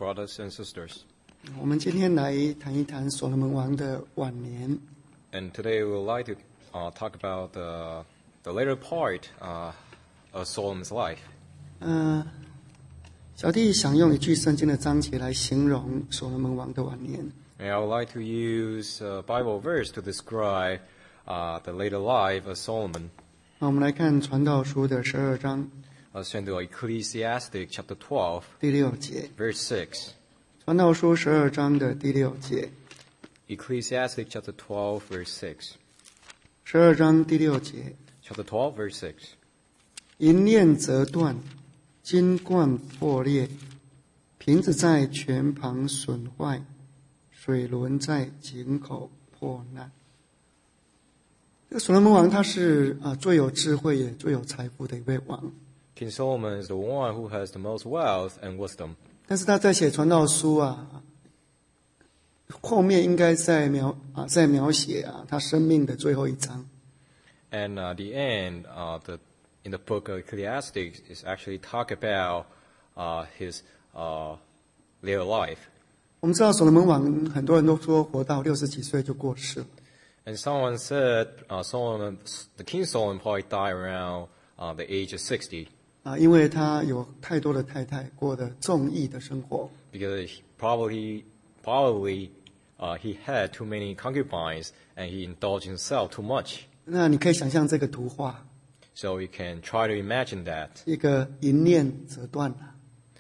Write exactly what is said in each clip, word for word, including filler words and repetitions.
brothers and sisters. 我们今天来谈一谈所罗门王的晚年。 And today we would like to uh, talk about the, the later part uh, of Solomon's life. 嗯、小弟想用一句圣经的章节来形容所罗门王的晚年。 And I would like to use a Bible verse to describe uh, the later life of Solomon. 那我们来看传道书的十二章 Let's turn to Ecclesiastic chapter twelve, 第六节。 verse six. 传道书十二章的第六节。 Ecclesiastic chapter twelve, verse six. 十二章第六节。 Chapter twelve, verse six. 银链折断，金冠破裂，瓶子在泉旁损坏，水轮在井口破烂。这个所罗门王他是啊最有智慧也最有财富的一位王， King Solomon is the one who has the most wealth and wisdom. 但是他在写传道书啊，后面应该在描啊在描写啊他生命的最后一章。 And uh, the end, uh, the, in the book of Ecclesiastes, is actually talk about uh, his uh, later life. 我们知道所罗门王很多人都说活到六十几岁就过世了。 And someone said uh, Solomon, the King Solomon probably died around uh, the age of sixty 啊，因为他有太多的太太，过得纵意的生活。 because he probably, probably uh, he had too many concubines and he indulged himself too much. 那你可以想象这个图画， So you can try to imagine that. 一个银链折断了，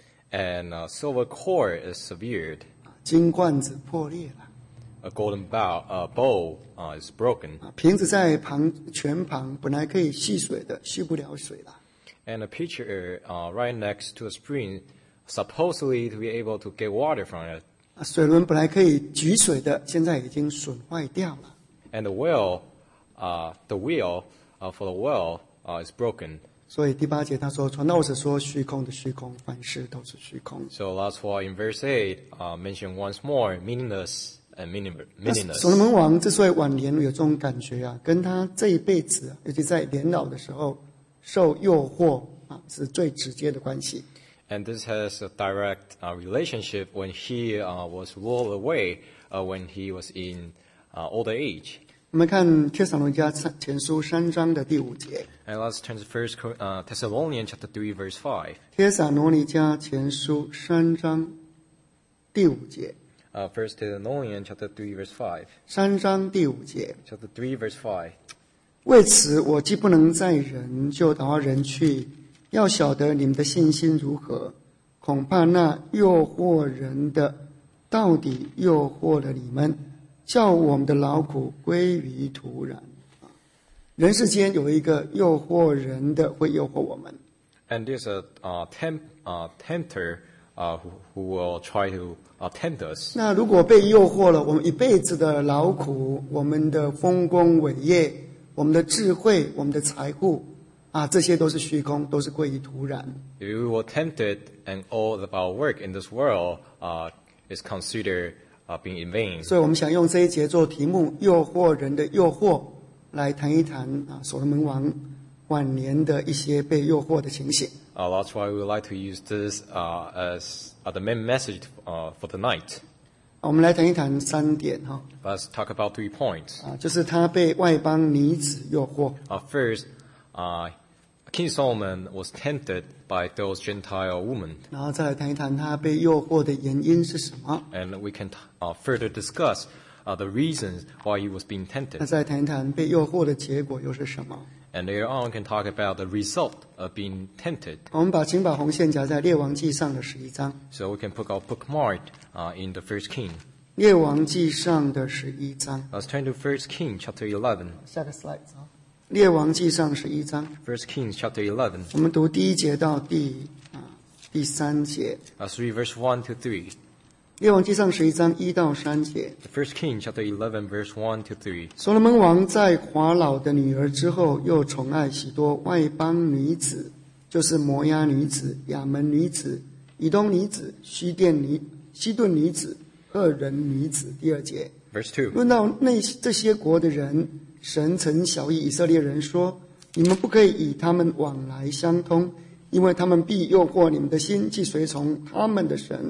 And uh, silver cord is severed. 金罐子破裂了， A golden bow, uh, bowl uh, is broken. 啊，瓶子在旁泉旁本来可以蓄水的，蓄不了水了。 And a pitcher uh, right next to a spring, supposedly to be able to get water from it. 啊，水轮本来可以举水的，现在已经损坏掉了。 And the well, uh, the wheel uh, for the well uh, is broken. 所以第八节他说：“传道者说，虚空的虚空，凡事都是虚空。” So that's why in verse eight, uh, mentioned once more, meaningless and meaning- 那 meaningless. 所罗门王之所以晚年有这种感觉啊，跟他这一辈子啊，尤其在年老的时候受诱惑啊，是最直接的关系。 And this has a direct uh, relationship when he uh, was lulled away uh, when he was in uh, older age. 我们看帖撒罗尼迦前书三章的第五节。 And let's turn to First uh, Thessalonians chapter three, verse five. 帖撒罗尼迦前书三章第五节。 Uh, First Thessalonians chapter three, verse five. 三章第五节。 Chapter three, verse five. 为此，我既不能在人，就打发人去，要晓得你们的信心如何。恐怕那诱惑人的，到底诱惑了你们，叫我们的劳苦归于徒然。人世间有一个诱惑人的，会诱惑我们。 And there's a uh, temp, uh, tempter uh, who, who will try to uh, tempt us. 那如果被诱惑了，我们一辈子的劳苦，我们的丰功伟业，我们的智慧，我们的财富，啊，这些都是虚空，都是归于徒然。 If we were tempted and all of our work in this world uh, is considered uh, being in vain. 所以我们想用这一节做题目，诱惑人的诱惑，来谈一谈啊，所罗门王晚年的一些被诱惑的情形。 Uh, that's why we would like to use this uh, as uh, the main message uh, for the night. 我们来谈一谈三点哈， Let's talk about three points. 啊，就是他被外邦女子诱惑， Uh, first, uh, King Solomon was tempted by those Gentile women. 然后再来谈一谈他被诱惑的原因是什么， And we can t- uh, further discuss uh, the reasons why he was being 那 tempted. 再来谈一谈被诱惑的结果又是什么。 And later on, we can talk about the result of being tempted. 我们把请把红线夹在列王记上的十一章， So we can put our bookmark uh, in the First King. 列王记上的十一章。 Let's turn to First King chapter eleven. 下个 slide 啊，列王记上十一章， First Kings chapter eleven. 我们读第一节到第啊第三节。 Let's read verse one to three. 列王记上十一章一到三节。 The First King chapter eleven, verse one to three. 所罗门王在法老的女儿之后，又宠爱许多外邦女子，就是摩押女子、亚门女子、以东女子、西甸女、西顿女子、赫人女子。第二节， Verse two. 论到那这些国的人，神曾晓谕以色列人说：你们不可以与他们往来相通，因为他们必诱惑你们的心，既随从他们的神，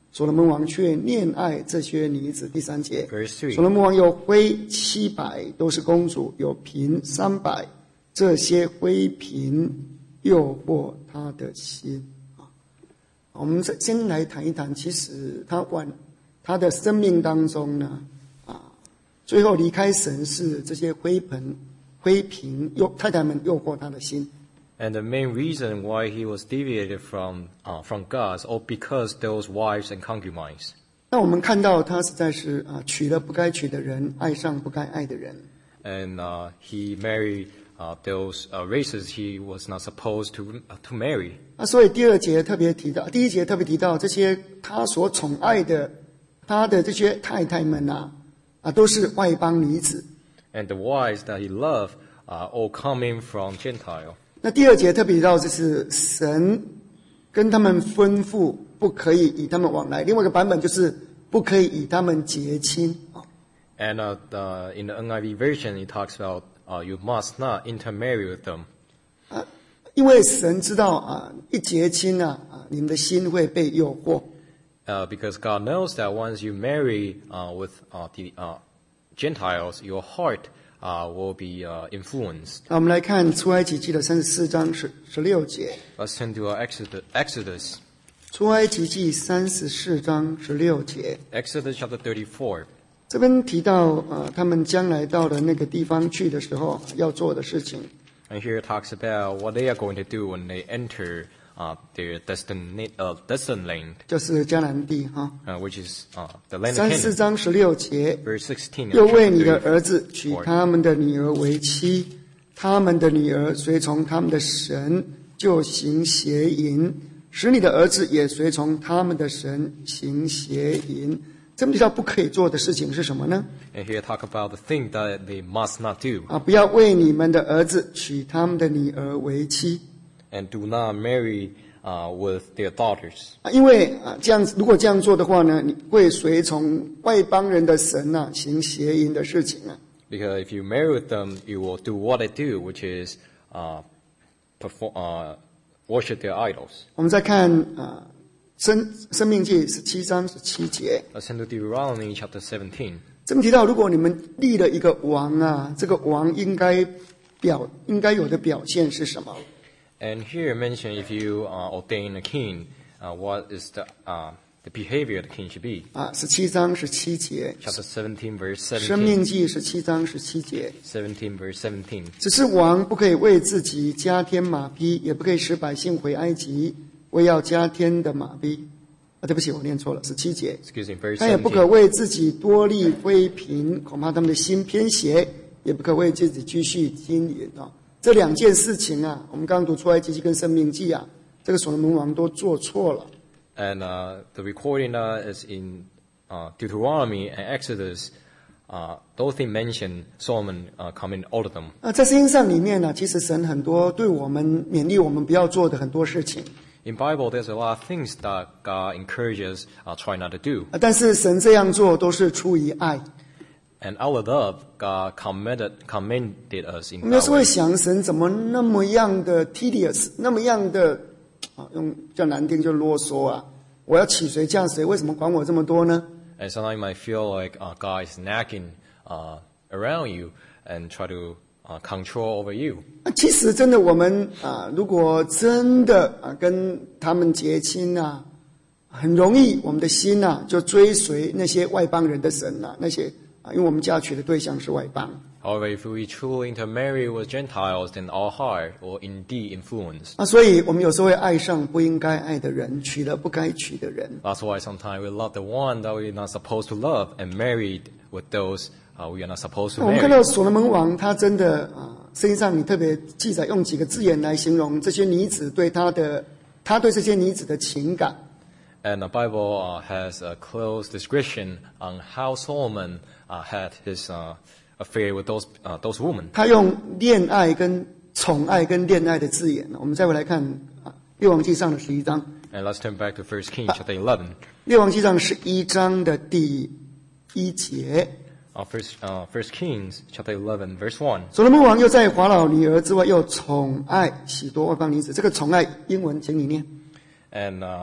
所罗门王却恋爱这些女子。第三节， Verse 所 three. 罗门王有妃七百，都是公主；有嫔三百，这些妃嫔诱惑他的心。我们先来谈一谈，其实他晚他的生命当中呢，啊，最后离开神是这些妃嫔、妃嫔诱太太们诱惑他的心。 And the main reason why he was deviated from uh, from God is all because those wives and concubines. 那我们看到他实在是啊，娶了不该娶的人，爱上不该爱的人。 And uh, he married uh, those uh, races he was not supposed to uh, to marry. 啊，所以第二节特别提到，第一节特别提到这些他所宠爱的，他的这些太太们啊，啊，都是外邦女子。 And the wives that he loved are all coming from Gentile. 那第二节特别提到，就是神跟他们吩咐不可以与他们往来。另外一个版本就是不可以与他们结亲。 And uh, the, in the N I V version, it talks about uh, you must not intermarry with them. 啊，因为神知道啊，一结亲啊，啊，你们的心会被诱惑。 Uh, because God knows that once you marry uh, with uh, the uh, Gentiles, your heart uh, will be uh, influenced. 那我们来看出埃及记的三十四章十十六节。 Let's turn to uh, Exodus, Exodus. 出埃及记三十四章十六节， Exodus chapter thirty-four. 这边提到呃，他们将来到了那个地方去的时候要做的事情。 And here it talks about what they are going to do when they enter uh, their destined, uh, destined land, 就是迦南地哈。 uh, which is uh, the land of 三十四 Canaan. 章十六节， Verse sixteen. 又 of 为 chapter 你的 thirty-four. 儿子娶他们的女儿为妻，他们的女儿随从他们的神，就行邪淫，使你的儿子也随从他们的神行邪淫。这么提到不可以做的事情是什么呢？ And here talk about the thing that they must not do. 啊，不要为你们的儿子娶他们的女儿为妻。 And do not marry uh, with their daughters. 啊，因为啊，这样如果这样做的话呢，你会随从外邦人的神啊，行邪淫的事情啊。 Because if you marry with them, you will do what they do, which is uh, perform, uh, worship their idols. 我们再看啊，生生命记十七章十七节， Let's turn to Deuteronomy chapter seventeen. 这么提到，如果你们立了一个王啊，这个王应该表应该有的表现是什么？ And here mention if you uh, ordain a king, uh, what is the uh, the behavior the king should be. 啊，十七章十七节， Chapter seventeen, verse 生命 seventeen. 记十七章十七节， seventeen, verse seventeen. 只是王不可以为自己加添马匹，也不可以使百姓回埃及，为要加添的马匹。啊，对不起，我念错了，十七节。 Excuse me, verse 他也不可 seventeen. 为自己多立妃嫔，恐怕他们的心偏邪；也不可为自己积蓄金银啊。这两件事情啊，我们刚刚读出来记记跟生命记啊，这个所罗门王都做错了。 And uh, the recording uh, is in uh, Deuteronomy and Exodus. Uh, those things mentioned, Solomon uh, comment all of them. 啊，在圣经上里面呢、啊，其实神很多对我们勉励我们不要做的很多事情。 In Bible, there's a lot of things that God encourages uh, try not to do. 啊，但是神这样做都是出于爱。 And out of love, God commended, commended us in 我们有 that 时候会 way. 想，神怎么那么样的 tedious， 那么样的啊，用较难听就啰嗦啊！我要起谁降谁，为什么管我这么多呢？ And sometimes you might feel like uh, God is nagging uh, around you and try to uh, control over you. 啊，其实真的，我们啊，如果真的啊跟他们结亲啊，很容易，我们的心呐、啊、就追随那些外邦人的神呐、啊，那些啊，因为我们嫁娶的对象是外邦。 However, if we truly intermarry with Gentiles, then our heart will indeed influence. 啊，所以我们有时候会爱上不应该爱的人，娶了不该娶的人。 That's why sometimes we love the one that we're not supposed to love and married with those uh, we are not supposed to 我们看到 marry. 所罗门王，他真的啊，圣经上你特别记载用几个字眼来形容这些女子对他的，他对这些女子的情感。 And the Bible uh, has a close description on how Solomon uh, had his uh, affair with those uh, those women. 他用恋爱跟宠爱跟恋爱的字眼。我们再回来看啊，列王记上的十一章， And let's turn back to First Kings chapter eleven. 列王记上十一章的第一节。 Uh, first, uh, First Kings chapter eleven, verse one. 所罗门王又在法老女儿之外，又宠爱许多外邦女子。这个宠爱英文，请你念。 And uh,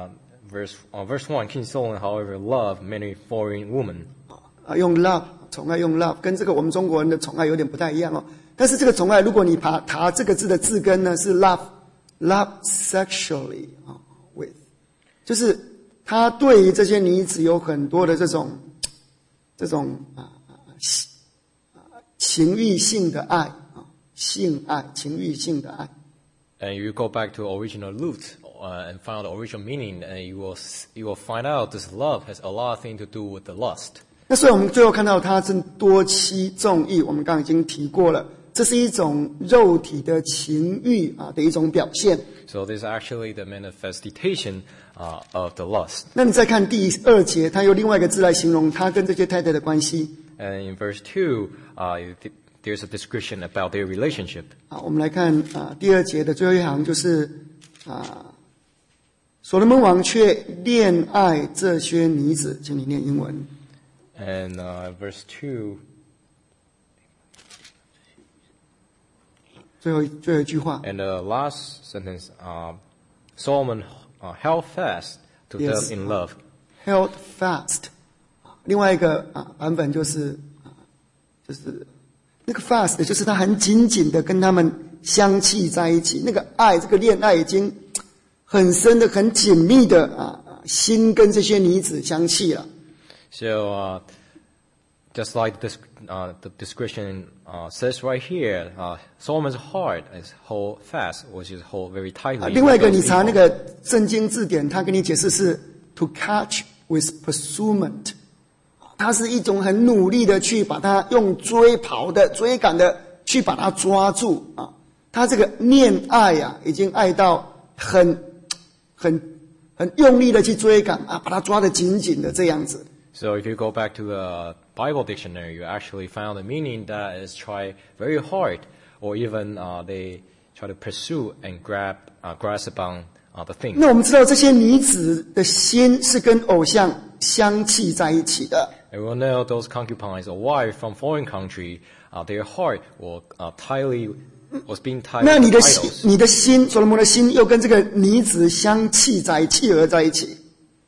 verse uh, verse one, King Solomon, however, loved many foreign women. 啊，用 love 宠爱用 love， 跟这个我们中国人的宠爱有点不太一样哦。但是这个宠爱，如果你爬查这个字的字根呢，是 love love sexually 啊 with， 就是他对于这些女子有很多的这种这种啊情欲性的爱啊，性爱情欲性的爱。 And you go back to original root uh, and find the original meaning, and you will you will find out this love has a lot of things to do with the lust. 那所以我们最后看到它是多妻纵欲，我们刚刚已经提过了，这是一种肉体的情欲啊的一种表现。 So this is actually the manifestation uh, of the lust. 那你再看第二节，它用另外一个字来形容他跟这些太太的关系。 And in verse two, uh, there's a description about their relationship. 啊，我们来看啊第二节的最后一行，就是啊，所罗门王却恋爱这些女子，请你念英文。 And uh, verse two. 最后最后一句话。 And the last sentence, uh, Solomon uh, held fast to Yes. them in love. Held fast。另外一个啊版本就是啊，就是那个 fast， 就是他很紧紧的跟他们相契在一起，那个爱，这个恋爱已经很深的、很紧密的啊，心跟这些女子相契了。 So, uh, just like this, uh, the description uh, says right here, uh, Solomon's heart is hold fast, which is hold very 啊， tightly. 另外一个 with 你 those 查那 people. 个圣经字典，他跟你解释是 to catch with pursuit， 它是一种很努力的去把它用追跑的、追赶的去把它抓住啊。他这个恋爱呀、啊，已经爱到很、很、很用力的去追赶啊，把它抓得紧紧的这样子。 So if you go back to the Bible dictionary, you actually found the meaning that is try very hard, or even uh, they try to pursue and grab, uh, grasp upon uh, the thing. 那我们知道这些女子的心是跟偶像相契在一起的。 And we know those concubines or wives from foreign country, uh, their heart will uh, tightly was being tied 那 to 你的 idols. 心，你的心，所罗门的心又跟这个女子相契在契合在一起。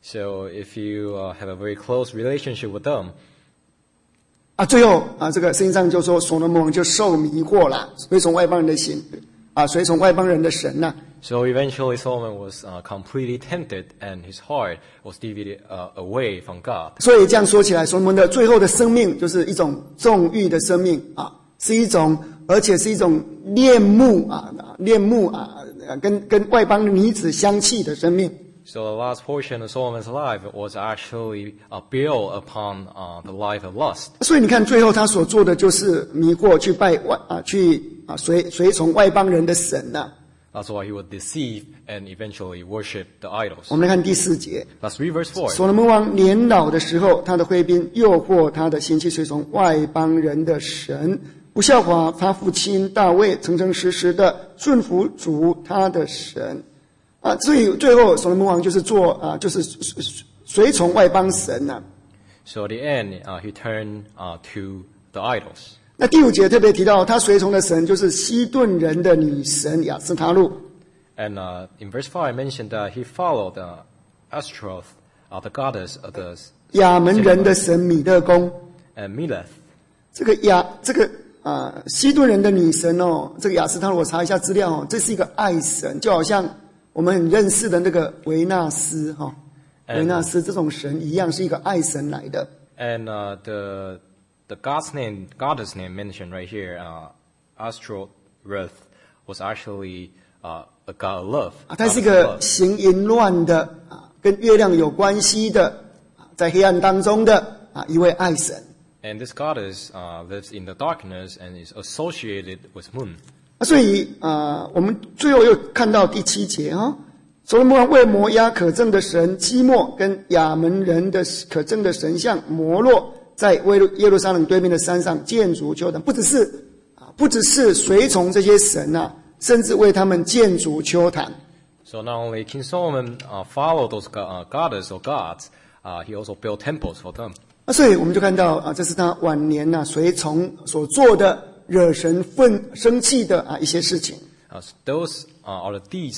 So if you uh, have a very close relationship with them, 啊，最后啊，这个圣经上就说所罗门王就受迷惑了，随从外邦人的心，啊，随从外邦人的神呐、啊。 so eventually Solomon was uh, completely tempted, and his heart was deviated uh, away from God. 所以这样说起来，所罗门的最后的生命就是一种纵欲的生命啊，是一种，而且是一种恋慕啊，恋慕啊，跟跟外邦女子相契的生命。 So the last portion of Solomon's life was actually uh, built upon uh, the life of lust. 所以你看，最后他所做的就是迷惑，去拜外啊，去啊随随从外邦人的神呐、啊。 That's why he would deceive and eventually worship the idols. 我们来看第四节。 Let's read verse four. 所罗门王年老的时候，他的妃嫔诱惑他的心去随从外邦人的神，不效法他父亲大卫，诚诚实实的顺服主他的神。啊，所以最后所罗门王就是做啊，就是随从外邦神呐、啊。 So at the end, uh, he turned uh, to the idols. 那第五节特别提到，他随从的神就是西顿人的女神雅斯他路。 And uh, in verse five, I mentioned that he followed uh, Ashtaroth, uh, the goddess of the 亚门人的神米勒公。 and Mileth. 这个亚这个啊西顿人的女神哦，这个雅斯他路，我查一下资料哦，这是一个爱神，就好像我们很认识的那个维纳斯哈、哦，维纳斯这种神一样，是一个爱神来的。 And uh, the the god's name, goddess name mentioned right here, uh, Ashtaroth, was actually uh, a god of love. 啊，他是一 goddess 个 of love. 行淫乱的啊，跟月亮有关系的，啊在黑暗当中的啊一位爱神。 And this goddess uh, lives in the darkness and is associated with moon. 啊，所以啊，我们最后又看到第七节哈、哦，所罗门王为摩押可憎的神基莫跟亚门人的可憎的神像摩洛，在耶路撒冷对面的山上建筑丘坛，不只是啊，不只是随从这些神啊，甚至为他们建筑丘坛。 So not only King Solomon uh, followed those go- uh, goddess or gods, uh, he also built temples for them. 啊，所以我们就看到啊，这是他晚年呐、啊、随从所做的惹神愤生气的啊一些事情。 Uh, so those uh, are the deeds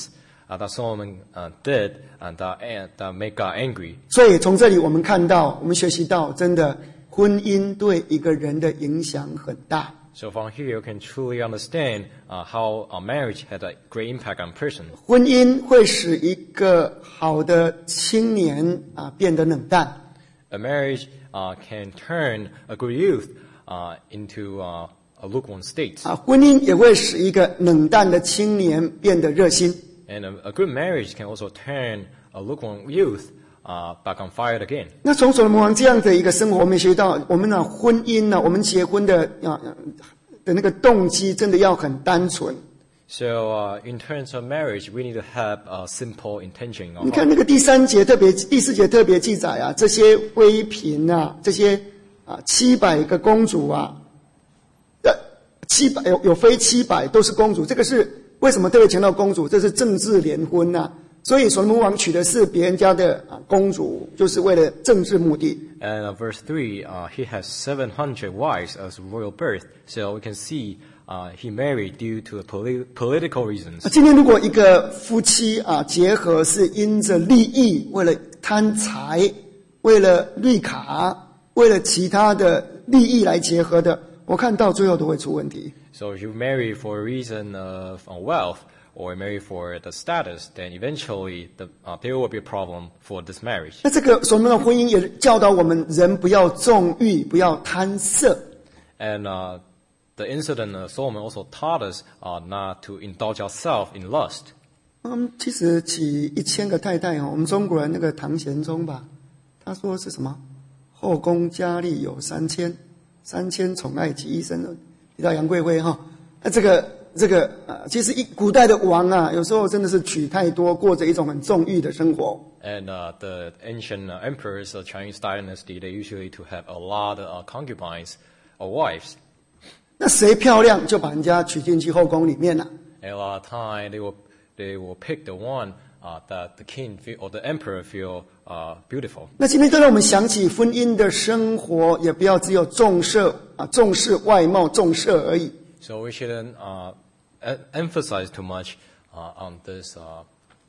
uh, that Solomon uh, did and that, uh, that made God angry. 所以从这里我们看到，我们学习到，真的婚姻对一个人的影响很大。 So from here you can truly understand uh, how a marriage had a great impact on a person. 婚姻会使一个好的青年啊变得冷淡。 A marriage uh, can turn a good youth uh, into uh, a lukewarm state. 啊，婚姻也会使一个冷淡的青年变得热心。 And a, a good marriage can also turn a lukewarm youth uh, back on fire again. 那从所罗门王这样的一个生活，我们学到，我们呢婚姻呢，我们结婚的啊的那个动机真的要很单纯。 So uh, in terms of marriage, we need to have a simple intention. 你看那个第三节特别、第四节特别记载啊，这些妃嫔啊，这些啊七百个公主啊，呃七百有有非七百都是公主，这个是为什么特别强调公主？这是政治联婚呐、啊，所以所罗门王娶的是别人家的啊公主，就是为了政治目的。 And uh, verse three, uh, he has seven hundred wives as royal birth. So we can see uh, he married due to politi- political reasons. 今天如果一个夫妻啊结合是因着利益，为了贪财，为了绿卡，为了其他的利益来结合的，我看到最后都会出问题。 So if you marry for a reason of uh, wealth or marry for the status, then eventually the, uh, there will be a problem for this marriage. 那这个所罗门的婚姻也教导我们人不要纵欲，不要贪色。 And uh, the incident of Solomon also taught us uh, not to indulge ourselves in lust. 嗯，其实娶一千个太太哦，我们中国人那个唐玄宗吧，他说是什么？后宫佳丽有三千，三千宠爱集一身。提到杨贵妃哈，那这个这个啊，其实一古代的王啊，有时候真的是娶太多，过着一种很纵欲的生活。 And uh, the ancient uh, emperors of Chinese dynasty, they usually to have a lot of uh, concubines or wives. 那谁漂亮就把人家娶进去后宫里面了、啊。 And a lot of time they will they will pick the one uh, that the king feel, or the emperor feel uh, beautiful. 那今天就让我们想起婚姻的生活，也不要只有重视啊重视外貌重色而已。 So we shouldn't uh, e- emphasize too much uh, on this uh,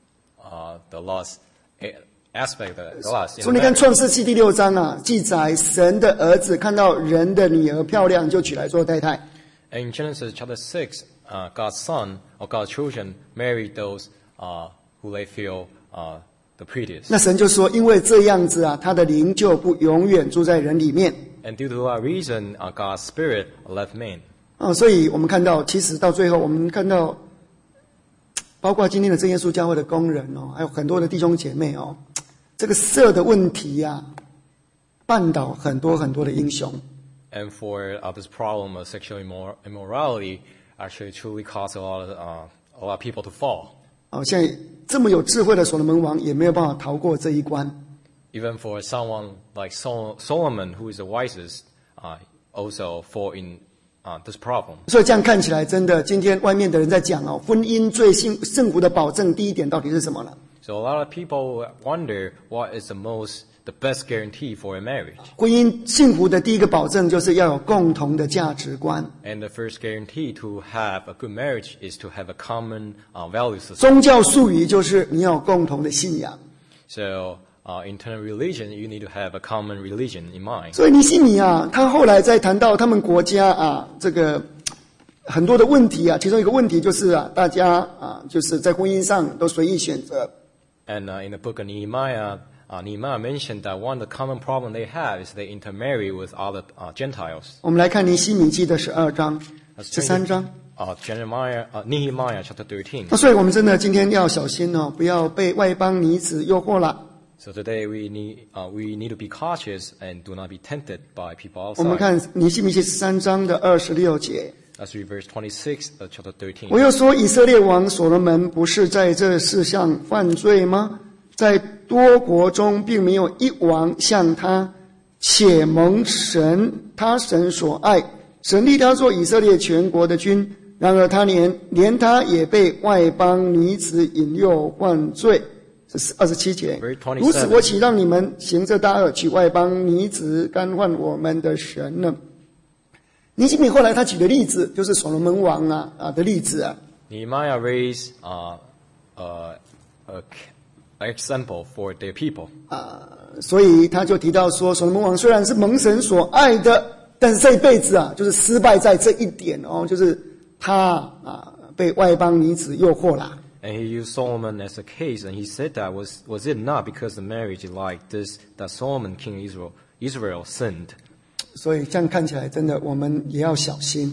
uh, the lust aspect of the lust. 所以你看创世纪第六章啊，记载神的儿子看到人的女儿漂亮，就娶来做太太。 And in Genesis chapter six, uh, God's son or God's children married those uh, who they feel uh, the prettiest. 那神就说，因为这样子啊，他的灵就不永远住在人里面。 And due to that reason, uh, God's spirit left man. 啊，所以我们看到，其实到最后，我们看到，包括今天的真耶稣教会的工人哦，还有很多的弟兄姐妹哦，这个色的问题呀、啊，绊倒很多很多的英雄。 And for uh, this problem of sexual immor- immorality, actually truly caused a lot of uh, a lot of people to fall. 哦，现在这么有智慧的所罗门王也没有办法逃过这一关。 Even for someone like Sol- Solomon, who is the wisest, uh, also fall in uh, this problem. 所以这样看起来，真的，今天外面的人在讲哦，婚姻最幸幸福的保证，第一点到底是什么呢？ So a lot of people wonder what is the most, the best guarantee for a marriage. 婚姻幸福的第一个保证就是要有共同的价值观。 And the first guarantee to have a good marriage is to have a common uh, value system. 宗教术语就是你要有共同的信仰。 So uh, in terms of religion, you need to have a common religion in mind. 所以尼希米啊，他后来在谈到他们国家啊，这个很多的问题啊，其中一个问题就是啊，大家啊，就是在婚姻上都随意选择。 And uh, in the book of Nehemiah, uh, Nehemiah mentioned that one of the common problem they have is they intermarry with other uh, Gentiles. 我们来看尼希米记的十二章、 Let's 十 turn 三 to, 章。 Uh, Jeremiah, uh, Nehemiah chapter thirteen. 那所以我们真的今天要小心哦，不要被外邦女子诱惑了。 So today we need uh, we need to be cautious and do not be tempted by people 我们 outside. 看尼希米记十三章的二十六节。 Let's read verse twenty-six of chapter thirteen. 我又说，以色列王所罗门不是在这事上犯罪吗？在多国中并没有一王像他，且蒙神他神所爱，神立他做以色列全国的君。然而他连连他也被外邦女子引诱犯罪。这是二十七节。如此，我岂让你们行这大恶，娶外邦女子，干犯我们的神呢？尼希米后来他举的例子就是所罗门王啊啊的例子啊。 Nehemiah raised uh, uh, a example for their people. 啊，所以他就提到说，所罗门王虽然是蒙神所爱的，但是这一辈子啊，就是失败在这一点哦，就是他啊被外邦女子诱惑了。 And he used Solomon as a case, and he said that was was it not because the marriage like this that Solomon, King of Israel, Israel sinned. 所以这样看起来，真的我们也要小心。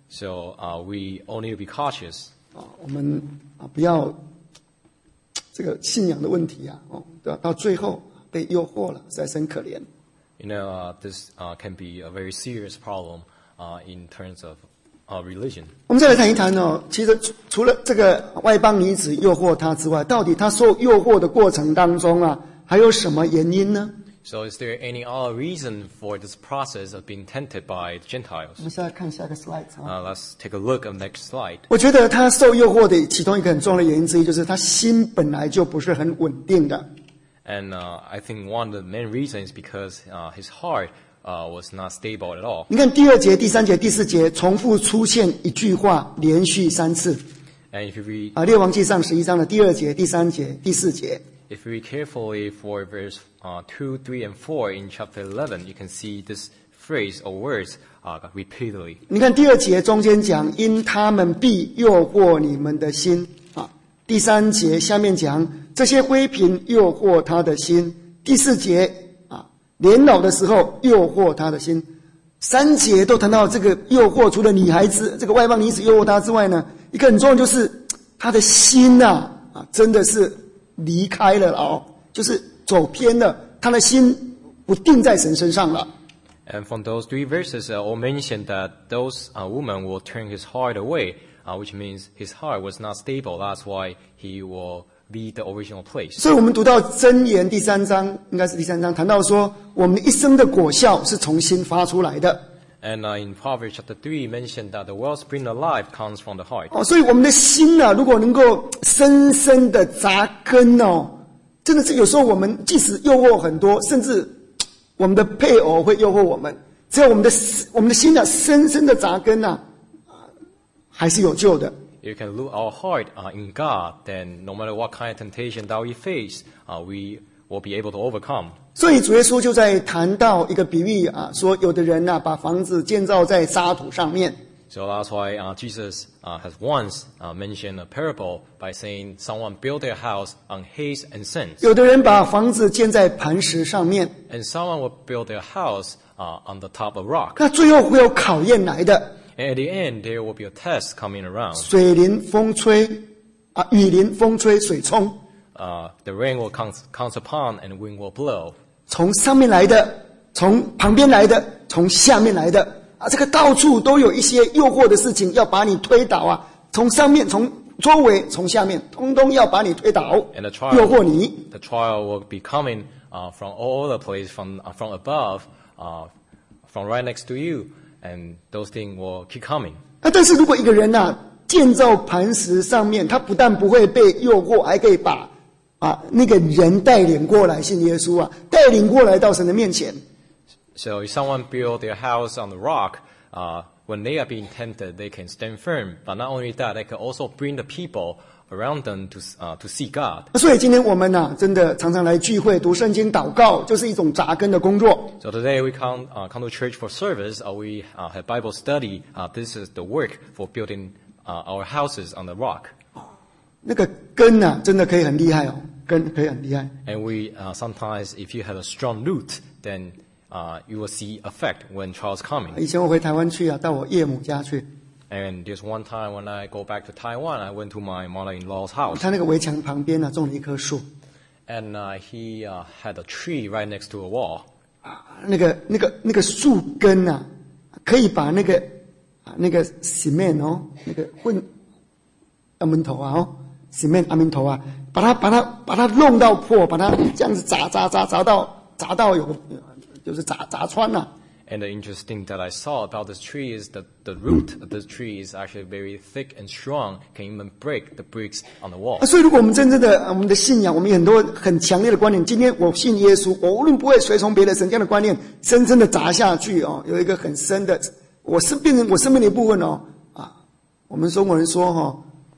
So uh, we all need to be cautious. 啊，我们啊不要这个信仰的问题啊，哦，到到最后被诱惑了，实在是很可怜。 You know, uh, this uh, can be a very serious problem uh, in terms of uh, religion. 我们再来谈一谈哦，其实除除了这个外邦女子诱惑他之外，到底他受诱惑的过程当中啊，还有什么原因呢？ So is there any other reason for this process of being tempted by the 我 Gentiles? 们现在看下个 slide 啊。 Uh, let's take a look at the next slide. 我觉得他受诱惑的其中一个很重要的原因之一，就是他心本来就不是很稳定的。 And uh, I think one of the main reasons is because uh, his heart uh, was not stable at all. 你看第二节、第三节、第四节重复出现一句话，连续三次。 And if you read, 啊，列王记上十一章的第二节、第三节、第四节。 if you read carefully for verse uh, two, three, and four in chapter eleven, you can see this phrase or words uh, repeatedly. 你看第二节中间讲，因他们必诱惑你们的心啊。第三节下面讲，这些妃嫔诱惑他的心。第四节啊，年老的时候诱惑他的心。三节都谈到这个诱惑，除了女孩子这个外邦女子诱惑他之外呢，一个很重要就是他的心呐 啊, 啊，真的是离开了哦，就是走偏了，他的心不定在神身上了。 And from those three verses, uh, all mentioned that those uh, women will turn his heart away, uh, which means his heart was not stable. That's why he will leave the original place. 所以我们读到箴言第三章，应该是第三章，谈到说，我们一生的果效是从心发出来的。 And uh, in Proverbs chapter three, mentioned that the wellspring of life comes from the heart. 哦，所以我们的心啊，如果能够深深的扎根哦，真的是有时候我们即使诱惑很多，甚至我们的配偶会诱惑我们，只要我们的我们的心啊深深的扎根啊，还是有救的。 You can root our heart uh, in God, then no matter what kind of temptation that we face, uh, we will be able to overcome. 所以主耶稣就在谈到一个比喻啊，说有的人呐、啊、把房子建造在沙土上面。 So that's why uh, Jesus uh, has once uh, mentioned a parable by saying someone built their house on haze and sand. 有的人把房子建在磐石上面， And someone will build their house uh, on the top of rock. 那最后会有考验来的， And at the end, there will be a test coming around. 水淋风吹啊，雨淋风吹水冲， Uh, the rain will come, comes upon and wind will blow. 从上面来的，从旁边来的，从下面来的啊，这个到处都有一些诱惑的事情要把你推倒啊，从上面，从周围，从下面，通通要把你推倒， And the trial, 诱惑你。 the trial will be coming uh, from all over the place, from uh, from above, uh, from right next to you, and those things will keep coming. 啊，但是如果一个人呐、啊、建造磐石上面，他不但不会被诱惑，还可以把啊那个人带领过来信耶稣啊，带领过来到神的面前。 So if someone build their house on the rock, uh, when they are being tempted, they can stand firm. But not only that, they can also bring the people around them to uh, to see God. 所以今天我们呐、啊，真的常常来聚会、读圣经、祷告，就是一种扎根的工作。 So today we come uh, come to church for service, or we uh, have Bible study. Uh, this is the work for building uh, our houses on the rock. 那个根呐、啊，真的可以很厉害哦，根可以很厉害。 And we uh, sometimes, if you have a strong root, then uh, you will see effect when trials coming. 以前我回台湾去啊，到我岳母家去， And there's one time when I go back to Taiwan, I went to my mother-in-law's house, 他那个围墙旁边呢、啊、种了一棵树， and uh, he uh, had a tree right next to a wall. 那个那个那个树根啊，可以把那个啊那个 cement 哦，那个混阿门头啊哦 cement 阿门头啊，把它把它把它弄到破，把它这样子砸砸砸砸到砸到有就是砸砸穿了、啊。 And the interesting that I saw about this tree is that the root of this tree is actually very thick and strong, can even break the bricks on the wall. 所以，如果我们真正的我们的信仰，我们有很多很强烈的观念。今天我信耶稣，我无论不会随从别的神，这样的观念深深的砸下去哦，有一个很深的，我是变成我生命的一部分哦啊。我们中国人说哈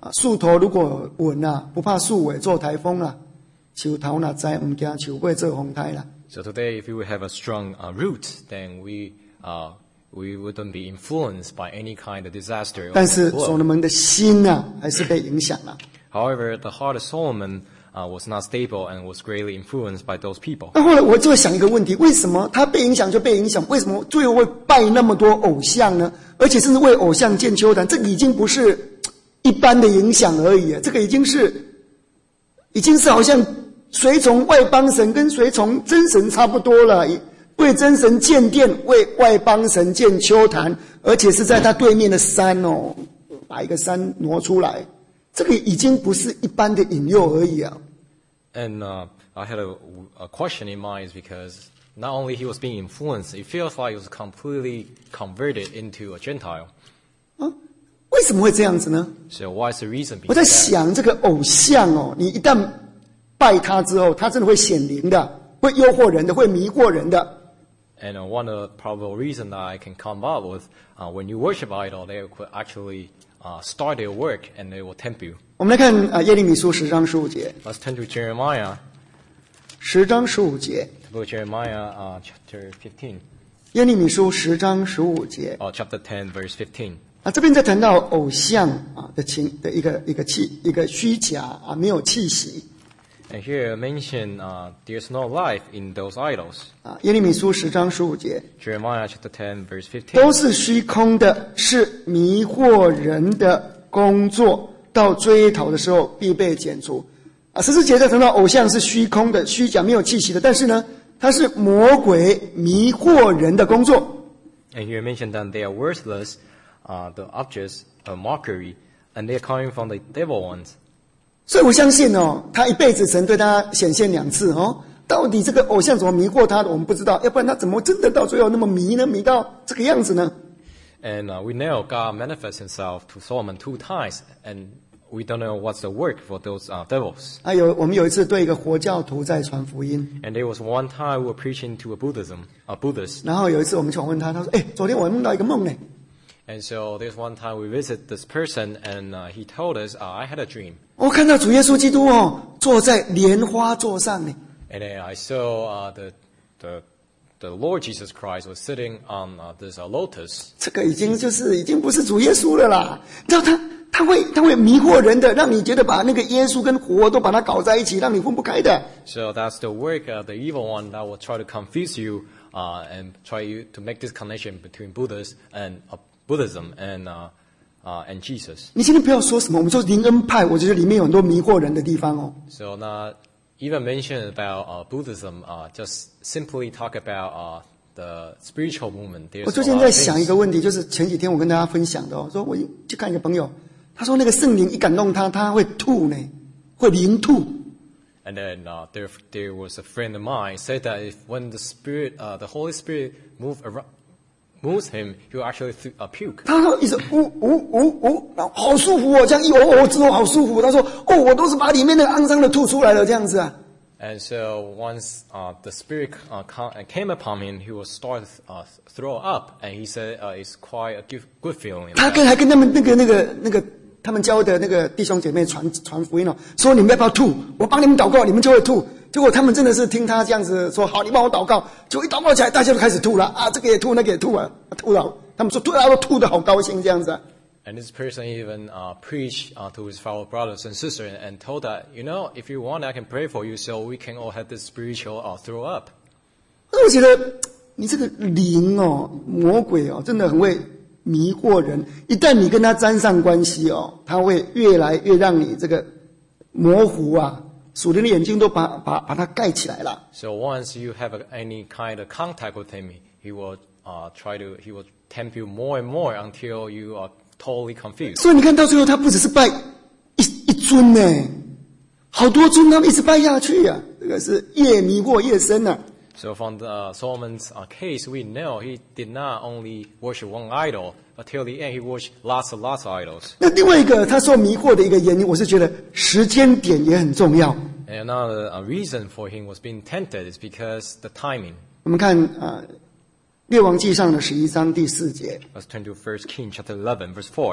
啊，树头如果稳啊，不怕树尾做台风啊，树头若栽，唔惊树尾做风台啦。 So today, if we would have a strong uh, root, then we uh, we wouldn't be influenced by any kind of disaster. 但是所罗门的心啊，还是被影响了。 However, the heart of Solomon uh, was not stable and was greatly influenced by those people. 那后来我就会想一个问题：为什么他被影响就被影响？为什么最后会拜那么多偶像呢？而且甚至为偶像建丘坛，这个已经不是一般的影响而已，这个已经是，已经是好像随从外邦神跟随从真神差不多了。为真神建殿，为外邦神建丘坛，而且是在他对面的山哦，把一个山挪出来，这个已经不是一般的引诱而已啊。 And uh, I had a, a question in mind because not only he was being influenced, it feels like he was completely converted into a Gentile. 啊，为什么会这样子呢？ So why is the reason 我 behind 在 that? 想，这个偶像哦，你一旦拜他之后，他真的会显灵的，会诱惑人的，会迷惑人的。 And uh, one of the probable reasons that I can come up with, uh, when you worship idol, they could actually uh, start their work and they will tempt you. 我们来看啊，耶利米书十章十五节， Let's turn to Jeremiah. 十章十五节， Go to Jeremiah uh, chapter fifteen, 耶利米书十章十五节 or chapter ten, verse fifteen. 啊，这边在谈到偶像啊的情的一个一个气一个虚假啊，没有气息 And here mention uh, there's no life in those idols. 啊。耶利米书十章十五节， Jeremiah chapter ten, verse 都 fifteen. 是虚空的，是迷惑人的工作，到追讨的时候必被剪除。啊，十四节在谈到偶像是虚空的、虚假、没有气息的，但是呢，它是魔鬼迷惑人的工作。 And here mention that they are worthless, uh, the objects of mockery, and they are coming from the devil ones. 所以我相信哦，他一辈子曾对他显现两次哦。到底这个偶像怎么迷惑他的，我们不知道。要不然他怎么真的到最后那么迷呢？迷到这个样子呢？ And uh, we know God manifests himself to Solomon two times, and we don't know what's the work for those uh, devils. 还有，我们有一次对一个佛教徒在传福音， And there was one time we were preaching to a Buddhism, a Buddhist. 然后有一次我们访问他，他说：“哎，昨天我梦到一个梦呢。” And so there's one time we visit this person, and uh, he told us, uh, I had a dream. 我看到主耶稣基督哦，坐在莲花座上呢。 And then I saw uh, the, the, the Lord Jesus Christ was sitting on uh, this uh, lotus. 这个已经就是已经不是主耶稣了啦。你知道他他会他会迷惑人的，让你觉得把那个耶稣跟活都把它搞在一起，让你分不开的。 So that's the work of the evil one that will try to confuse you uh, and try you to make this connection between Buddhas and uh, Buddhism and uh, uh, and Jesus. 你今天不要说什么，我们说灵恩派，我觉得里面有很多迷惑人的地方哦。 So not even mention about uh, Buddhism, uh, just simply talk about uh, the spiritual movement. 我 There's 最 a 近 lot 在 of 想一 things. 个问题，就是前几天我跟大家分享的哦，说我去看一个朋友，他说那个圣灵一感动他，他会吐呢，会灵吐。 And then uh, there, there was a friend of mine said that if when the Spirit, uh, the Holy Spirit move around, moves him, he will actually th- uh, puke. 他说一直呜呜呜呜，然后好舒服哦，这样一哦哦之后好舒服。他说哦，我都是把里面那个肮脏的吐出来了，这样子啊。 And so once uh, the Spirit uh, com- came upon him, he will start uh, throw up, and he said uh, it's quite a good, good feeling. 他跟还跟他们那个那个那个他们教的那个弟兄姐妹传传福音哦，说你们要不要吐？我帮你们祷告，你们就会吐。结果他们真的是听他这样子说，好，你帮我祷告。结果一祷告起来，大家都开始吐了啊，这个也吐，那个也吐啊，吐了。他们说吐，他都吐得好高兴这样子啊。 And this person even uh, preached uh, to his fellow brothers and sisters and, and told that, you know, if you want, I can pray for you so we can all have this spiritual uh, throw up. 我觉得你这个灵哦，魔鬼哦，真的很会迷惑人。一旦你跟他沾上关系哦，他会越来越让你这个模糊啊，属灵的眼睛都把把把它盖起来了。 So once you have a, any kind of contact with him, he will uh, try to, he will tempt you more and more until you are totally confused. 所以你看到最后，他不只是拜一一尊呢，好多尊他们一直拜下去啊，这个是越迷惑越深啊。 So from the, uh, Solomon's uh, case, we know he did not only worship one idol, but till the end he worshiped lots and lots of idols. 那另外一个他受迷惑的一个原因，我是觉得时间点也很重要。 And another uh, reason for him was being tempted is because the timing. 我们看啊，《列王纪上》的十一章第四节， Let's turn to First Kings chapter eleven, verse four.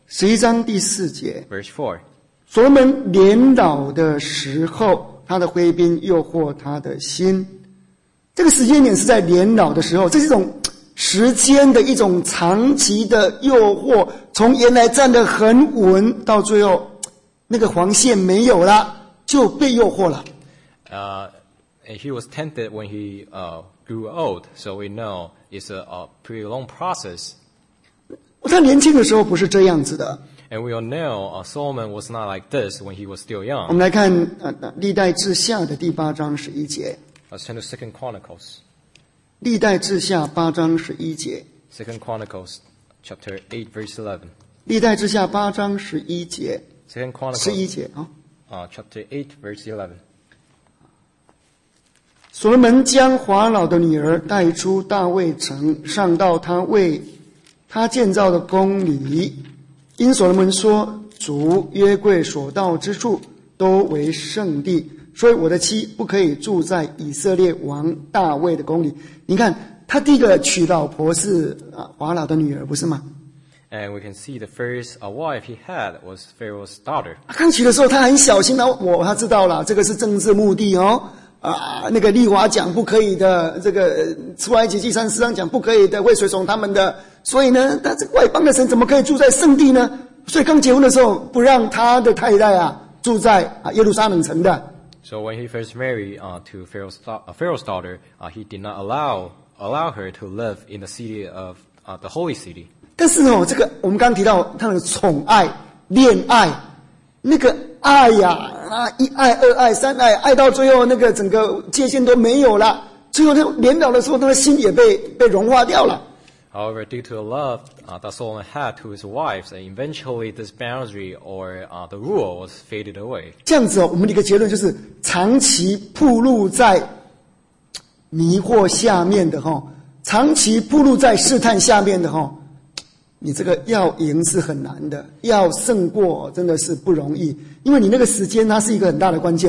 十一章第四节， verse four. 所罗门年老的时候，他的妃嫔诱惑他的心。这个时间点是在年老的时候，这是一种时间的一种长期的诱惑，从原来站得很稳，到最后那个黄线没有了，就被诱惑了。 Uh, and he was tempted when he uh, grew old, so we know it's a, a pretty long process. 他年轻的时候不是这样子的。 And we all know uh, Solomon was not like this when he was still 我 young. 们来看呃历代志下的第八章十一节， Let's turn to Second Chronicles. 历代志下八章十一节， Second Chronicles, chapter eight, verse eleven. 历代志下八章十一节， Second 十一 Chronicles, 节啊。 uh, chapter eight, verse eleven. 所罗门将法老的女儿带出大卫城，上到他为他建造的宫里，因所罗门说：“主约柜所到之处都为圣地，所以我的妻不可以住在以色列王大卫的宫里。”你看，他第一个娶老婆是啊法老的女儿，不是吗？ And we can see the first uh, wife he had was Pharaoh's daughter. 刚娶的时候，他很小心的，我他知道了，这个是政治目的哦。啊，那个利华讲不可以的，这个出埃及记三十四章讲不可以的，会随从他们的。所以呢，他这个外邦的神怎么可以住在圣地呢？所以刚结婚的时候，不让他的太太啊住在啊耶路撒冷城的。 So when he first married uh, to Pharaoh's, uh, Pharaoh's daughter, uh, he did not allow allow her to live in the city of uh, the holy city. 但是哦，这个我们刚刚提到他的宠爱、恋爱，那个爱呀啊，一爱、二爱、三爱，爱到最后那个整个界限都没有了。最后他年老的时候，他的心也被被融化掉了。 However, due to the love uh, that Solomon had to his wives, and eventually this boundary or uh, the rule was faded away. 这样子哦，我们的一个结论就是，长期暴露在迷惑下面的哈，长期暴露在试探下面的哈，你这个要赢是很难的，要胜过真的是不容易，因为你那个时间它是一个很大的关键。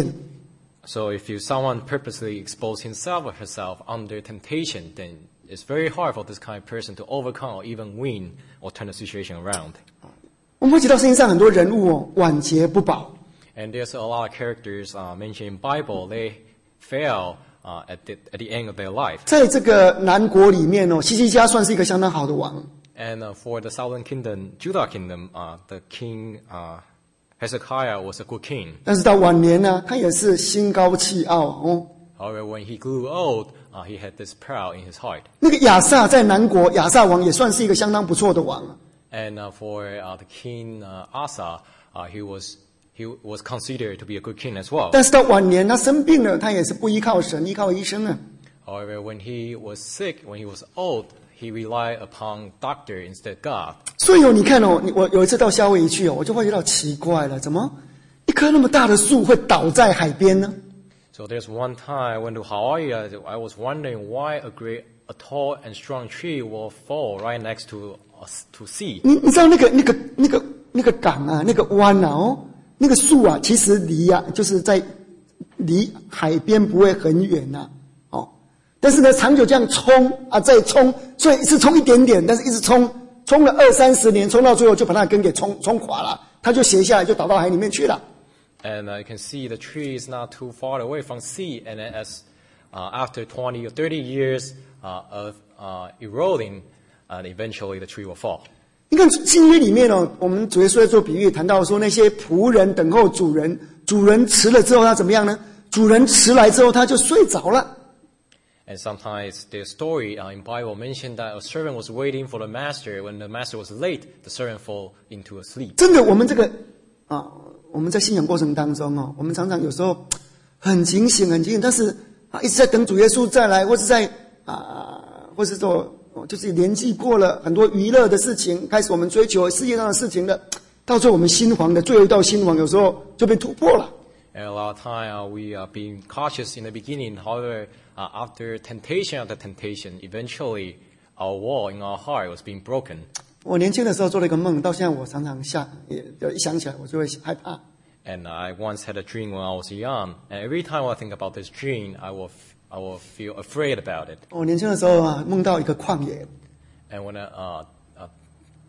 So if you someone purposely expose himself or herself under temptation, then it's very hard for this kind of person to overcome or even win or turn the situation around. 我们会提到圣经上很多人物哦，晚节不保。 And there's a lot of characters uh, mentioned in Bible. They fail uh, at the at the end of their life. 在这个南国里面哦，希西家算是一个相当好的王。 And uh, for the southern kingdom, Judah kingdom, uh, the king uh, Hezekiah was a good king. 但是到晚年呢，他也是心高气傲哦。 However, when he grew old, uh, he had this proud in his heart. 那个亚撒在南国，亚撒王也算是一个相当不错的王。 And uh, for uh, the king uh, Asa, uh, he was he was considered to be a good king as well. 但是到晚年他生病了，他也是不依靠神，依靠医生啊。 However, when he was sick, when he was old, he relied upon doctor instead God. 所以哦，你看哦，你我有一次到夏威夷去哦，我就会觉得奇怪了，怎么一棵那么大的树会倒在海边呢？ So there's one time I went to Hawaii, I, I was wondering why a great, a tall and strong tree will fall right next to us to sea. 你你知道那个那个那个那个港啊，那个湾啊，哦，那个树啊，其实离啊，就是在离海边不会很远呐、啊，哦，但是呢，长久这样冲啊，再冲，所以一次冲一点点，但是一直冲，冲了二三十年，冲到最后就把那根给冲冲垮了，它就斜下来，就倒到海里面去了。 And uh, you can see the tree is not too far away from sea. And then as uh, after twenty or thirty years uh, of uh, eroding, uh, eventually the tree will fall. 你看新约里面哦，我们主耶稣在做比喻，谈到说那些仆人等候主人，主人迟了之后他怎么样呢？主人迟来之后他就睡着了。 And sometimes the story uh, in Bible mentioned that a servant was waiting for the master. When the master was late, the servant fell into a sleep. 真的，我们这个啊，我们在信仰过程当中哦，我们常常有时候很警醒，很警醒，但是啊一直在等主耶稣再来，或是在啊，或是说。 就是年纪过了，很多娱乐的事情，开始我们追求世界上的事情了，到最后我们心黄的最后一道心黄，有时候就被突破了。 And a lot of time uh, we are being cautious in the beginning. However, uh, after temptation after temptation, eventually our wall in our heart was being broken. 我年轻的时候做了一个梦，到现在我常常下，也一想起来我就会害怕。 And I once had a dream when I was young, and every time I think about this dream, I will. I will feel afraid about it. 我年轻的时候啊，梦到一个旷野。 And when I, uh, uh,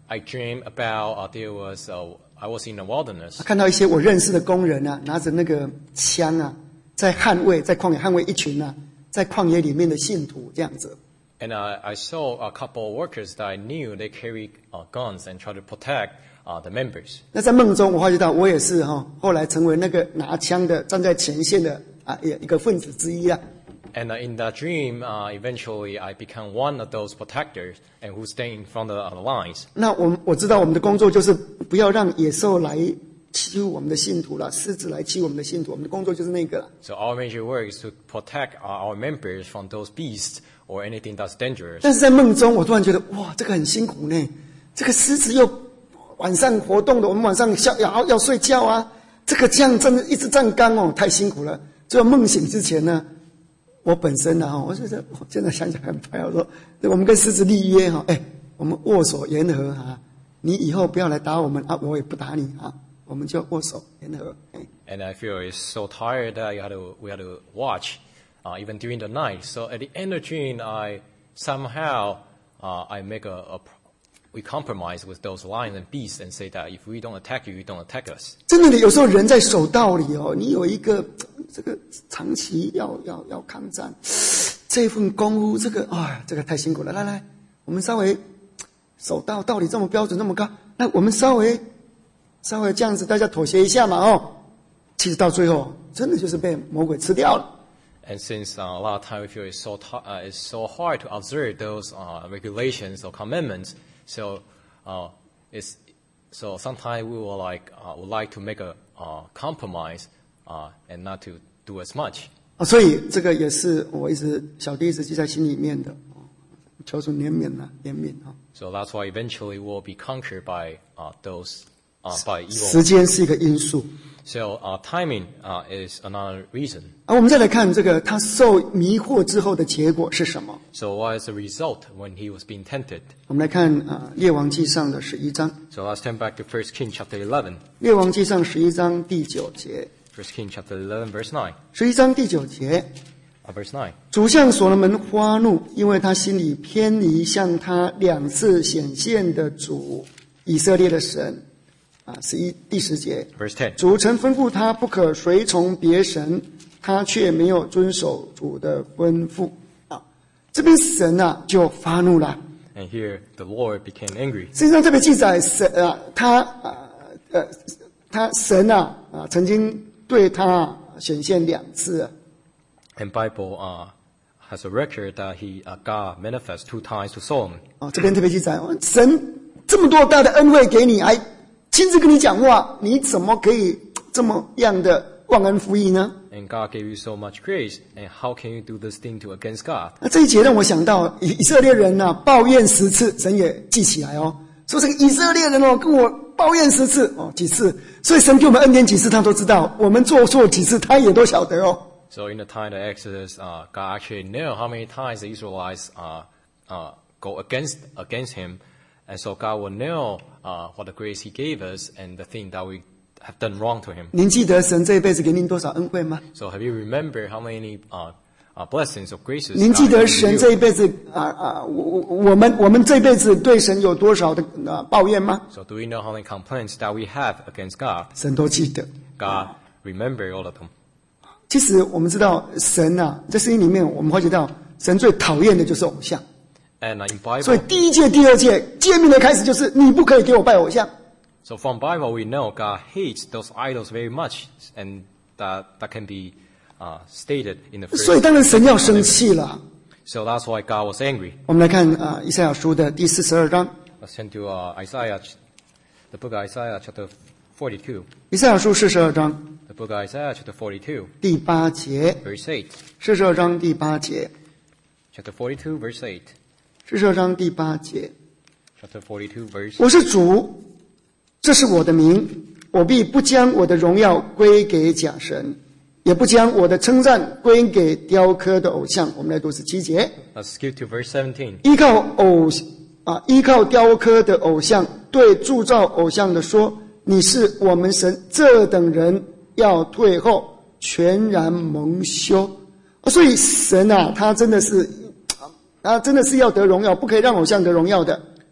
I dreamed about uh, there was uh, I was in the wilderness. 看到一些我认识的工人啊，拿着那个枪啊，在捍卫，在旷野捍卫一群啊，在旷野里面的信徒这样子。 And uh, I saw a couple of workers that I knew they carried uh, guns and tried to protect uh, the members. 那在梦中，我发觉到我也是哈、哦，后来成为那个拿枪的、站在前线的啊，一个分子之一啊。 And uh, in that dream, uh, eventually I became one of those protectors and who stay in front of the lines. 那我们我知道我们的工作就是不要让野兽来欺负我们的信徒了，狮子来欺负我们的信徒。我们的工作就是那个了。 So our major work is to protect our, our members from those beasts or anything that's dangerous. 但是在梦中，我突然觉得哇，这个很辛苦呢。这个狮子又晚上活动的，我们晚上要要要睡觉啊。这个这样真的一直站岗哦，太辛苦了。最后梦醒之前呢？我本身呢，我觉得我现在想想很快。我说，我们跟狮子立约哈，哎，我们握手言和哈，你以后不要来打我们啊，我也不打你啊，我们就握手言和。 And I feel it's so tired that you had to, we had to watch, uh, even during the night. So at the end of June, I somehow uh, I make a, a we compromise with those lions and beasts and say that if we don't attack you, you don't attack us. 真的，有时候人在守道里哦，你有一个这个长期要要要抗战，这份功夫，这个啊，这个太辛苦了。来来，我们稍微守道，道理这么标准那么高，那我们稍微稍微这样子，大家妥协一下嘛哦。其实到最后，真的就是被魔鬼吃掉了。 And since uh, a lot of time we feel it's so t- uh, it's so hard to observe those uh, regulations or commandments. So, uh, it's, so sometimes we will like, uh, would like to make a, uh, compromise, uh, and not to do as much. 啊，所以这个也是我一直小弟一直记在心里面的，求主怜悯啊，怜悯啊。 So that's why eventually we'll be conquered by, uh, those, uh, by evil. 时间是一个因素。 So, uh, timing, uh, is another reason. 啊，我们再来看这个他受迷惑之后的结果是什么？ So what is the result when he was being tempted? 我们来看啊，《列王记上》的十一章，《 So let's turn back to First Kings chapter eleven. 列王记上》十一章第九节， First Kings chapter eleven, verse nine. 十一章第九节， Uh, verse nine. 主向所罗门发怒，因为他心里偏离向他两次显现的主以色列的神。啊，十一第十节， Verse ten. 主曾吩咐他不可随从别神，他却没有遵守主的吩咐。啊，这边神啊就发怒了。 And here the Lord became angry. 实际上特别记载神啊，他啊呃他神啊啊曾经对他显现两次、啊。 And Bible uh, has a record that he uh, God manifests two times to Solomon. 哦，这边特别记载，神这么多大的恩惠给你，还亲自跟你讲话，你怎么可以这么样的忘恩负义呢？ And God gave you so much grace, and how can you do this thing to against God? 那这一节让我想到以以色列人呐、啊，抱怨十次，神也记起来哦，说这个以色列人哦跟我抱怨十次哦几次，所以神给我们恩典几次，他都知道，我们做错几次，他也都晓得哦。 So in the time of Exodus, uh, God actually knew how many times the Israelites uh, uh, go against against Him, and so God will know uh, what the grace He gave us and the thing that we have done wrong to Him. 您记得神这一辈子给您多少恩惠吗？ So have you remembered how many uh, uh, blessings or graces? 您记 God 得 gave 神 you? 这一辈子啊啊，我我我们我们这一辈子对神有多少的啊抱怨吗？ So do we know how many complaints that we have against God? 神都记得。 God remember all of them. 其实我们知道神啊，在圣经里面我们发觉到神最讨厌的就是偶像。 And uh, in Bible, 所以第一届、第二届诫命的开始就是你不可以给我拜偶像。 so from Bible we know God hates those idols very much, and that that can be uh, stated in the first. 所以当然神要生气了。 So that's why God was angry. 我们来看啊，以赛亚书的第四十二章。 Let's turn to uh, Isaiah, the book of Isaiah, chapter forty-two. 以赛亚书四十二章 The book of Isaiah, chapter forty-two, 第八节， verse eight. 四十二章第八节， Chapter forty-two, verse eight. 四十二章第八节。 Chapter forty-two, verse. 我是主，这是我的名，我必不将我的荣耀归给假神，也不将我的称赞归给雕刻的偶像。我们来读十七节。 Let's skip to verse seventeen. 依靠偶啊，依靠雕刻的偶像，对铸造偶像的说：“你是我们神。”这等人要退后，全然蒙羞。所以神啊，他真的是，他真的是要得荣耀，不可以让偶像得荣耀的。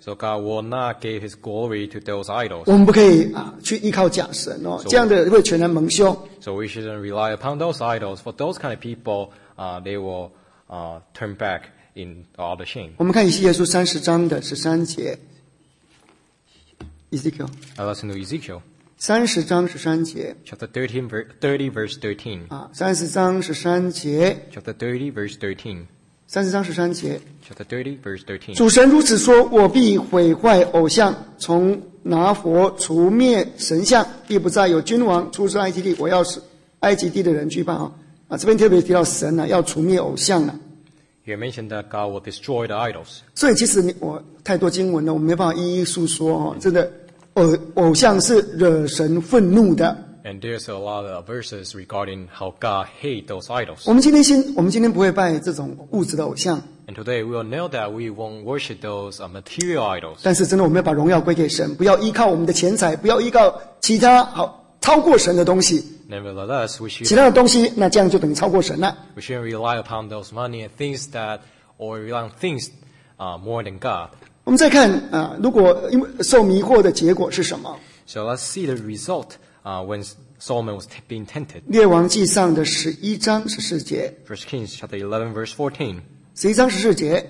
So God will not give his glory to those idols. 我们不可以啊去依靠假神哦，这样的会全然蒙羞。 So we shouldn't rely upon those idols. For those kind of people, uh, they will uh, turn back in all the shame. 我们看以西结书三十章的十三节 ，Ezekiel I listen to Ezekiel, 三十章十三节 chapter thirteen, ver- thirty, verse thirteen. 啊，三十章十三节， Chapter thirty, verse thirteen. 三十章十三节， Chapter thirty, verse thirteen. 主神如此说：我必毁坏偶像，从拿佛除灭神像，必不再有君王出自埃及地。我要使埃及地的人惧怕啊！啊，这边特别提到神啊，要除灭偶像啊。 Here mentioned that God will destroy the idols. 所以其实你我太多经文了，我没办法一一述说哦。真的，偶偶像是惹神愤怒的。 And there's a lot of verses regarding how God hates those idols. 我们今天先，我们今天不会拜这种物质的偶像， And today we will know that we won't worship those uh, material idols. 但是真的我们要把荣耀归给神，不要依靠我们的钱财，不要依靠其他好超过神的东西。 Nevertheless, we 其 should 他的东西，那这样就等于超过神了。 we shouldn't rely upon those money and things that, or rely on things uh, more than God. 我们再看啊，如果因为受迷惑的结果是什么？ So let's see the result uh, when Solomon was t- being tempted. 列王记上的十一章十四节， First Kings chapter eleven, verse fourteen. 十一章十四节，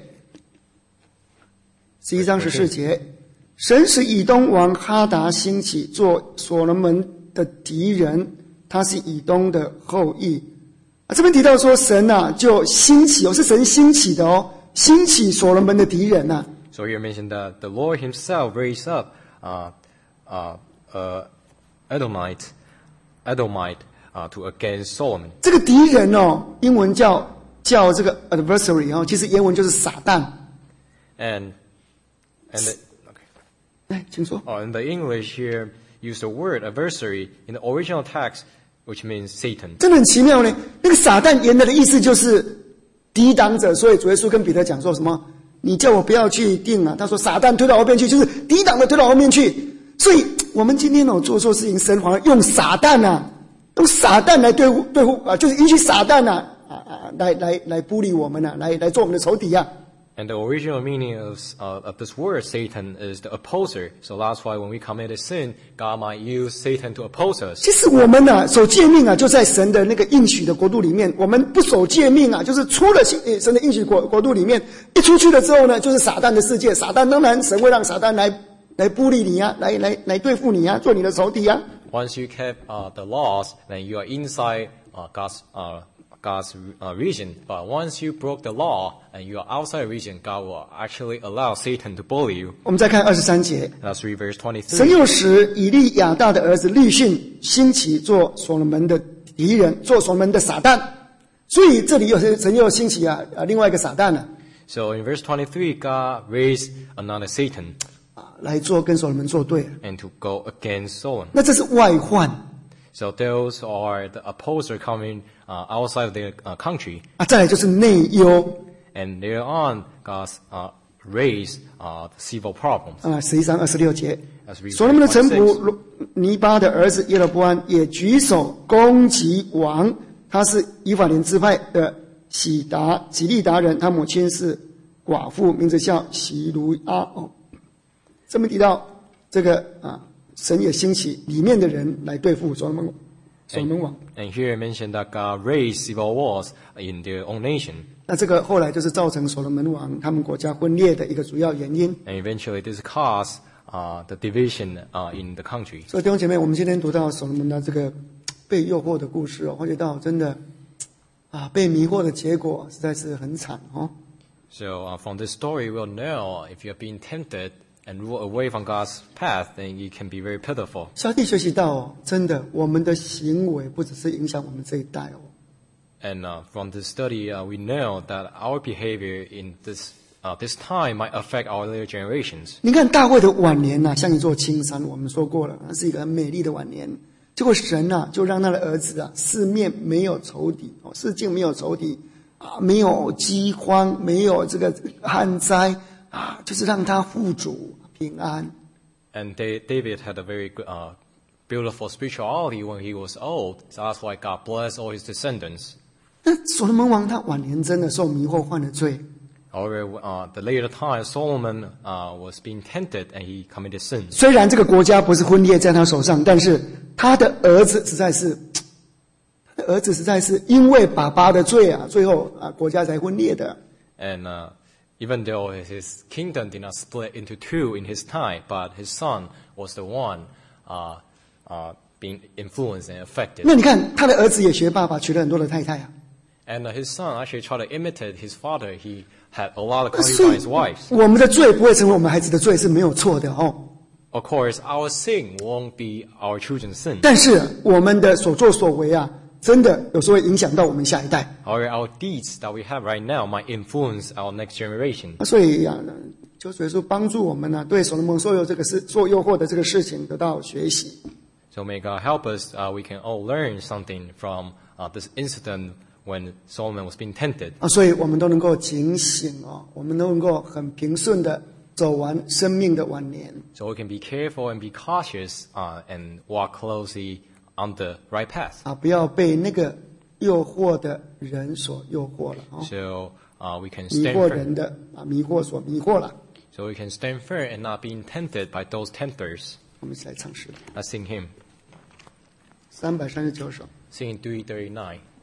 十一章十四节，神使以东王哈达兴起，做所罗门的敌人，他是以东的后裔。啊，这边提到说神啊就兴起哦，是神兴起的哦，兴起所罗门的敌人呐、啊。 So here mentioned that the Lord himself raised up uh, uh, uh, Edomite, Edomite uh, to against Solomon. 这个敌人哦，英文叫叫这个 adversary 哦，其实原文就是撒旦。 And, and the, okay. 哎，请说。 Oh, in the English here, use the word adversary in the original text, which means Satan. 真的很奇妙呢。那个撒旦原来的意思就是抵挡者，所以主耶稣跟彼得讲说什么？你叫我不要去定啊。他说撒旦推到后面去，就是抵挡的推到后面去。所以我们今天哦做错事情，神反而用撒旦啊，用撒旦来对付对付啊，就是允许撒旦啊啊啊来来来孤立我们啊，来来做我们的仇敌啊。 And the original meaning of, uh, of this word, Satan, is the opposer. So that's why when we commit a sin, God might use Satan to oppose us. 其实我们啊，守诫命啊，就在神的那个应许的国度里面。我们不守诫命啊，就是出了神的应许国国度里面，一出去了之后呢，就是撒旦的世界。撒旦当然神会让撒旦来来孤立你啊，来来来对付你啊，做你的仇敌啊。 Once you keep uh, the laws, then you are inside uh, God's uh, God's uh, region. But once you broke the law and you are outside the region, God will actually allow Satan to bully you. 我们再看二十三节， That's read verse 神 twenty-three. 又使以利亚大的儿子利逊兴起做所罗门的敌人，做所罗门的撒旦。所以这里有神又兴起啊啊另外一个撒旦呢、啊， So in verse twenty-three, God raised another Satan 啊来做跟所罗门作对。 and to go against Solomon. 那这是外患 So those are the opposer coming uh, outside of their uh, country. 啊，再来就是内忧 And there on, God uh, raised uh, the civil problems. 啊，十一章二十六节。 As we 所罗门的 read 臣 twenty-six. 仆尼巴的儿子耶罗波安也举手攻击王，他是以法莲支派的喜达吉利达人，他母亲是寡妇，名字叫席卢阿。哦，这边提到这个啊，神也兴起里面的人来对付所罗门所罗门王。 And here mentioned that God raised civil wars in their own nation. 那这个后来就是造成所罗门王他们国家分裂的一个主要原因。 And eventually this caused uh, the division uh, in the country. 所以弟兄姐妹，我们今天读到所罗门的这个被诱惑的故事哦，发觉到真的啊，被迷惑的结果实在是很惨哦。 So uh, from this story, we'll know if you're being tempted and rule away from God's path, then it can be very pitiful. 小弟学习到哦，真的我们的行为不只是影响我们这一代哦， And uh, from this study, uh, we know that our behavior in this uh, this time might affect our later generations. 你看大卫的晚年呐、啊，像一座青山，我们说过了，那是一个很美丽的晚年。结果神啊，就让他的儿子啊，四面没有仇敌哦，四境没有仇敌啊，没有饥荒，没有这个旱灾啊，就是让他富足平安。 And Da- David had a very good, uh, beautiful spirituality when he was old. So that's why God blessed all his descendants. 那所罗门王他晚年真的受迷惑犯了罪， However, uh, the later time, Solomon uh, was being tempted and he committed sin. 虽然这个国家不是分裂在他手上，但是他的儿子实在是，他的儿子实在是因为爸爸的罪啊，最后啊国家才分裂的。 And uh, even though his kingdom did not split into two in his time, but his son was the one uh, uh, being influenced and affected. 那你看他的儿子也学爸爸，娶了很多的太太啊。 And uh, his son actually tried to imitate his father. He had a lot of 所以 concubines wives. 我们的罪不会成为我们孩子的罪是没有错的哦。 Of course, our sin won't be our children's sin. 但是我们的所作所为啊，真的有时候会影响到我们下一代。 However, our deeds that we have right now might influence our next generation. 所以啊，求主耶稣帮助我们呢、啊，对所罗门所有这个事、做诱惑的这个事情得到学习。 So may God help us. Uh, we can all learn something from uh, this incident when Solomon was being tempted. 啊，所以我们都能够警醒哦，我们都能够很平顺的走完生命的晚年。 So we can be careful and be cautious uh, and walk closely on the right path. 啊，不要被那个诱惑的人所诱惑了哦， So uh, we can 迷 stand 惑 firm. 人的啊，迷惑所迷惑了。 So we can stand firm and not being tempted by those tempters. 我们一起来唱诗， Let's sing him. 三百三十九首。 Singing three thirty-nine.